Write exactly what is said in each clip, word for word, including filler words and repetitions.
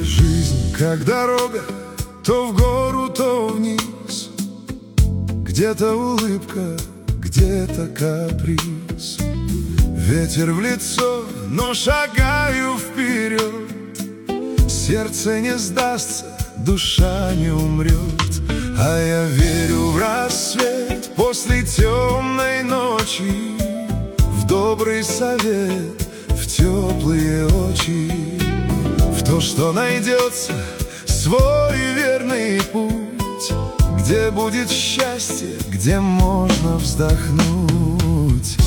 Жизнь как дорога, то в гору, то вниз. Где-то улыбка, где-то каприз. Ветер в лицо, но шагаю вперед. Сердце не сдастся, душа не умрет. А я верю в рассвет после темной ночи, в добрый совет, в теплые очи, в то, что найдется свой верный путь, где будет счастье, где можно вздохнуть.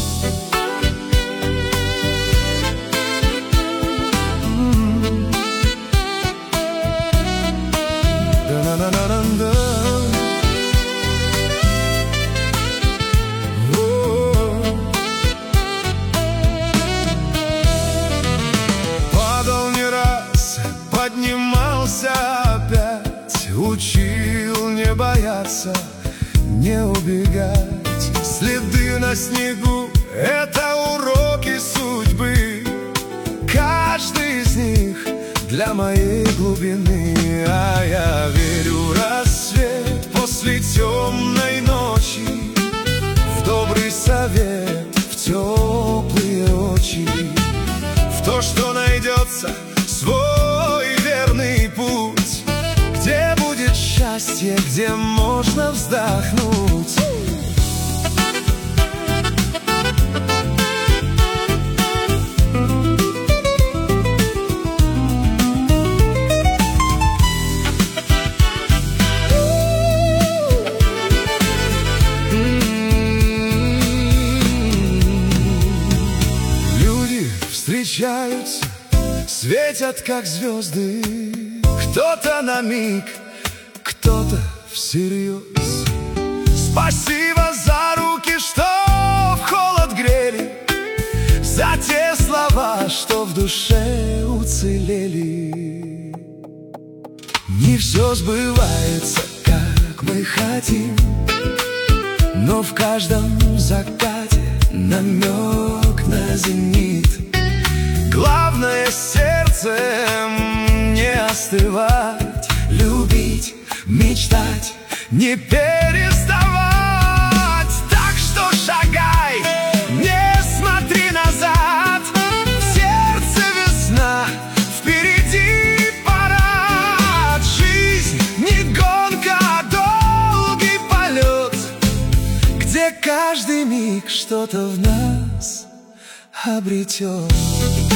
Падал не раз, поднимался опять, учил не бояться, не убегать. Следы на снегу — это уроки судьбы, каждый из них для моей глубины. А я верю в рассвет после темной ночи, в добрый совет, в теплые очи, в то, что найдется свой верный путь, где будет счастье, где можно вздохнуть. Встречаются, светят как звезды, кто-то на миг, кто-то всерьез. Спасибо за руки, что в холод грели, за те слова, что в душе уцелели. Не все сбывается, как мы хотим, но в каждом закате намек на зенит. Главное сердцем не остывать, любить, мечтать, не переставать. Так что шагай, не смотри назад, в сердце весна, впереди парад. Жизнь не гонка, а долгий полет, где каждый миг что-то в нас обретет.